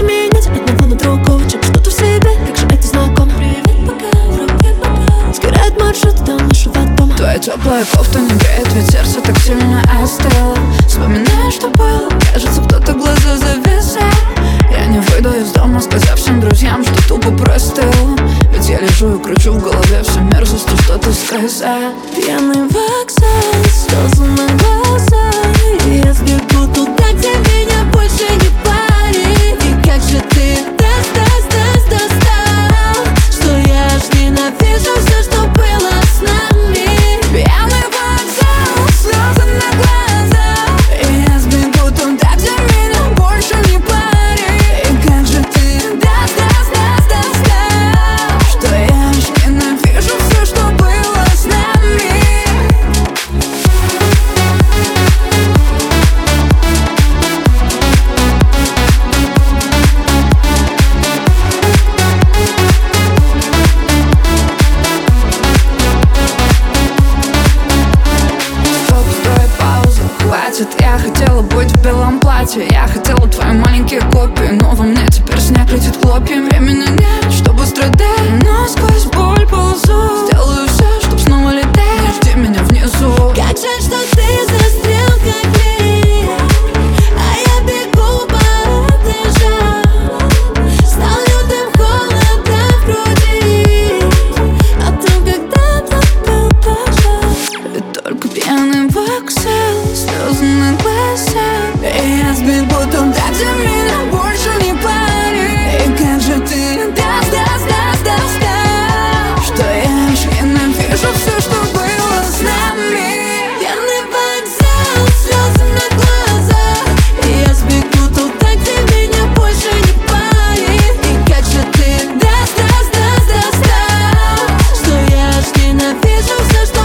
менять одного на другого, чем что-то в себе. Как же это знакомо? Привет, пока. Сгорает маршрут до нашего дома. Твоя теплая кофта не греет, ведь сердце так сильно остыло. Вспоминаю, что было, кажется, кто-то глаза завязал. Я не выйду из дома, сказав всем друзьям, что тупо простыл. Ведь я лежу и кручу в голове всю мерзость, что ты сказал. Пьяный вокзал, слезы на глазах, и я сбегу туда, где меня больше не парит. И как же ты достал, что я аж ненавижу все, что было с нами. Пьяный вокзал, слезы на глазах, и я сбегу туда, где меня больше не парит. И как же ты достал, что я аж ненавижу все, что было с нами. Хватит, я хотела быть в белом платье. Я хотела твои маленькие копии, но во мне теперь снег летит хлопьями. Времени нет, чтобы страдать, но сквозь боль ползу. Сделаю все, чтоб снова летать, не жди меня внизу. Как жаль, что ты застрял, как линия, а я бегу по этой жаре. Стал лютым холодом в груди, а там когда-то был пожар. И только пьяный вокзал, слезы на глазах, и я сбегу туда, где меня больше не парит. И как же ты достал, что я аж ненавижу все, что было с нами. Пьяный вокзал, слезы на глазах, и я сбегу туда, где меня больше не парит. И как же ты достал, что я аж ненавижу все, что